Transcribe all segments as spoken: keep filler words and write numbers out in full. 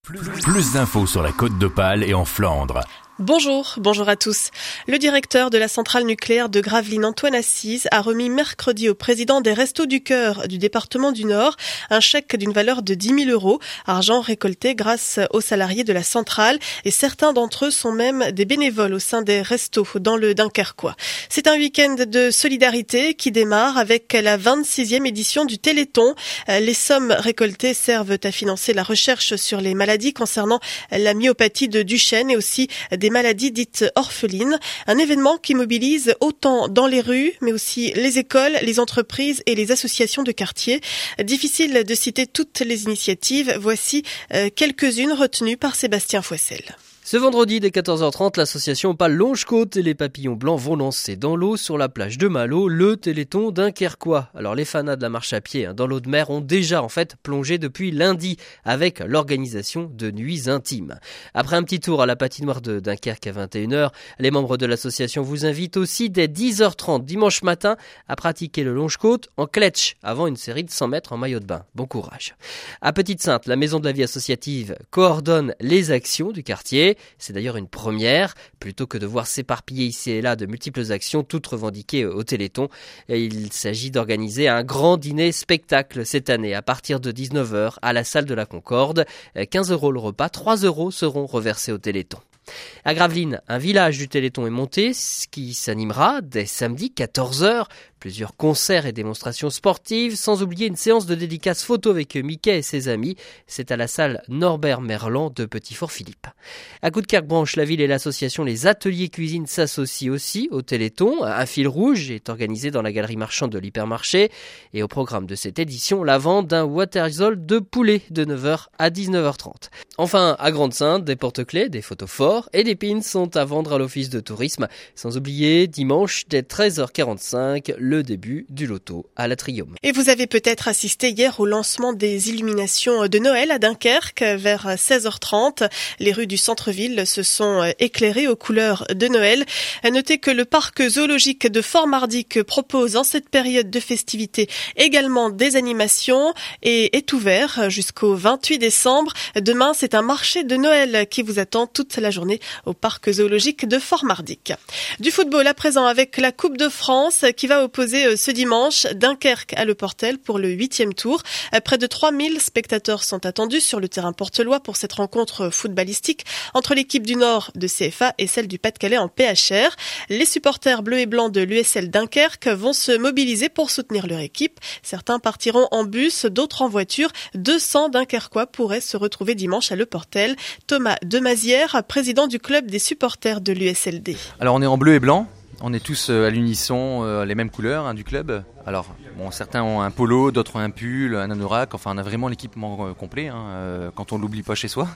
Plus, plus d'infos sur la Côte d'Opale et en Flandre. Bonjour, bonjour à tous. Le directeur de la centrale nucléaire de Gravelines, Antoine Assise, a remis mercredi au président des Restos du Cœur du département du Nord un chèque d'une valeur de dix mille euros, argent récolté grâce aux salariés de la centrale, et certains d'entre eux sont même des bénévoles au sein des restos dans le Dunkerquois. C'est un week-end de solidarité qui démarre avec la vingt-sixième édition du Téléthon. Les sommes récoltées servent à financer la recherche sur les maladies concernant la myopathie de Duchenne et aussi des des maladies dites orphelines, un événement qui mobilise autant dans les rues, mais aussi les écoles, les entreprises et les associations de quartier. Difficile de citer toutes les initiatives, voici quelques-unes retenues par Sébastien Fouessel. Ce vendredi dès quatorze heures trente, l'association Opale Longe-Côte et les Papillons Blancs vont lancer dans l'eau sur la plage de Malo le Téléthon Dunkerquois. Alors les fanats de la marche à pied hein, dans l'eau de mer ont déjà en fait plongé depuis lundi avec l'organisation de nuits intimes. Après un petit tour à la patinoire de Dunkerque à vingt et une heures, les membres de l'association vous invitent aussi dès dix heures trente dimanche matin à pratiquer le Longe-Côte en cletch avant une série de cent mètres en maillot de bain. Bon courage. À Petite-Sainte, la Maison de la Vie associative coordonne les actions du quartier. C'est d'ailleurs une première, plutôt que de voir s'éparpiller ici et là de multiples actions, toutes revendiquées au Téléthon. Il s'agit d'organiser un grand dîner spectacle cette année à partir de dix-neuf heures à la salle de la Concorde. quinze euros le repas, trois euros seront reversés au Téléthon. À Gravelines, un village du Téléthon est monté, ce qui s'animera dès samedi quatorze heures. Plusieurs concerts et démonstrations sportives, sans oublier une séance de dédicace photo avec Mickey et ses amis. C'est à la salle Norbert Merlan de Petit-Fort-Philippe. À Coudekerque-Branche, la ville et l'association Les Ateliers Cuisine s'associent aussi au Téléthon. Un fil rouge est organisé dans la galerie marchande de l'Hypermarché. Et au programme de cette édition, la vente d'un waterisol de poulet de neuf heures à dix-neuf heures trente. Enfin, à Grande-Sainte, des porte-clés, des photos forts et des pins sont à vendre à l'office de tourisme. Sans oublier, dimanche, dès treize heures quarante-cinq, le début du loto à l'Atrium. Et vous avez peut-être assisté hier au lancement des illuminations de Noël à Dunkerque vers seize heures trente. Les rues du centre-ville se sont éclairées aux couleurs de Noël. À noter que le parc zoologique de Fort-Mardic propose en cette période de festivités également des animations et est ouvert jusqu'au vingt-huit décembre. Demain, c'est un marché de Noël qui vous attend toute la journée au parc zoologique de Fort-Mardic. Du football à présent avec la Coupe de France qui va opposer ce dimanche Dunkerque à Le Portel pour le huitième tour. Près de trois mille spectateurs sont attendus sur le terrain portelois pour cette rencontre footballistique entre l'équipe du Nord de C F A et celle du Pas-de-Calais en P H R. Les supporters bleus et blancs de l'U S L Dunkerque vont se mobiliser pour soutenir leur équipe. Certains partiront en bus, d'autres en voiture. deux cents Dunkerquois pourraient se retrouver dimanche à Le Portel. Thomas Demazière, président du club des supporters de l'U S L D. Alors on est en bleu et blanc. On est tous à l'unisson, euh, les mêmes couleurs hein, du club. Alors, bon, certains ont un polo, d'autres ont un pull, un anorak. Enfin, on a vraiment l'équipement euh, complet hein, euh, quand on l'oublie pas chez soi.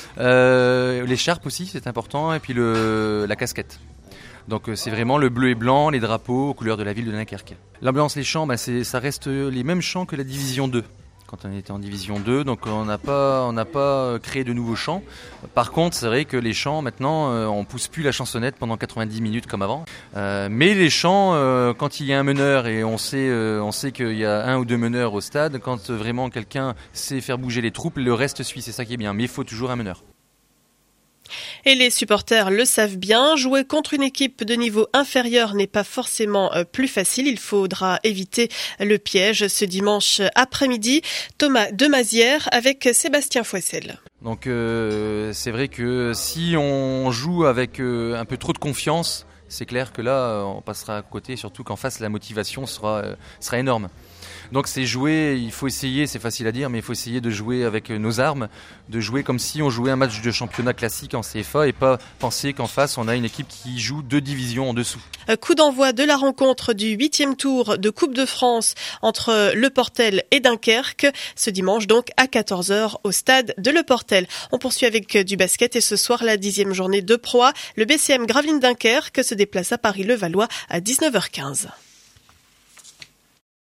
Euh, l'écharpe aussi, c'est important. Et puis le, la casquette. Donc c'est vraiment le bleu et blanc, les drapeaux aux couleurs de la ville de Dunkerque. L'ambiance, les chants, bah, c'est, ça reste les mêmes chants que la division deux. Quand on était en division deux, donc on n'a pas, on n'a pas créé de nouveaux chants. Par contre, c'est vrai que les chants, maintenant, on pousse plus la chansonnette pendant quatre-vingt-dix minutes comme avant. Euh, mais les chants, euh, quand il y a un meneur et on sait, euh, on sait qu'il y a un ou deux meneurs au stade, quand vraiment quelqu'un sait faire bouger les troupes, le reste suit, c'est ça qui est bien. Mais il faut toujours un meneur. Et les supporters le savent bien, jouer contre une équipe de niveau inférieur n'est pas forcément plus facile. Il faudra éviter le piège ce dimanche après-midi. Thomas Demazière avec Sébastien Fouessel. Donc euh, c'est vrai que si on joue avec euh, un peu trop de confiance, c'est clair que là on passera à côté, surtout qu'en face la motivation sera, euh, sera énorme. Donc c'est jouer, il faut essayer, c'est facile à dire, mais il faut essayer de jouer avec nos armes, de jouer comme si on jouait un match de championnat classique en C F A et pas penser qu'en face on a une équipe qui joue deux divisions en dessous. Coup d'envoi de la rencontre du huitième tour de Coupe de France entre Le Portel et Dunkerque, ce dimanche donc à quatorze heures au stade de Le Portel. On poursuit avec du basket et ce soir la dixième journée de Pro A. Le B C M Gravelines Dunkerque se déplace à Paris-Levallois à dix-neuf heures quinze.